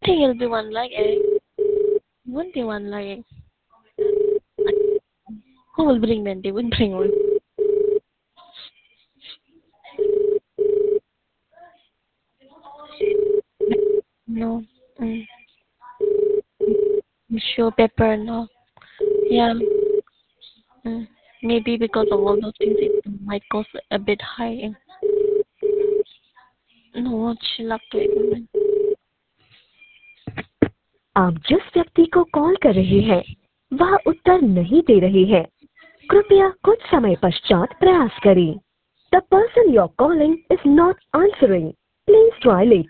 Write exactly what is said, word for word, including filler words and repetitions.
think it'll be one like egg. Won't be one like egg. Who will bring then? They would bring one. No. Mm. Sure, pepper, no. Yeah. Mm. Maybe because of all those things, it might cost a bit high. No, chill up to it. आप जिस व्यक्ति को call कर रहे हैं वह उत्तर नहीं दे रहे हैं। कृपया कुछ समय पश्चात प्रयास करें। The person you're calling is not answering. Please try later.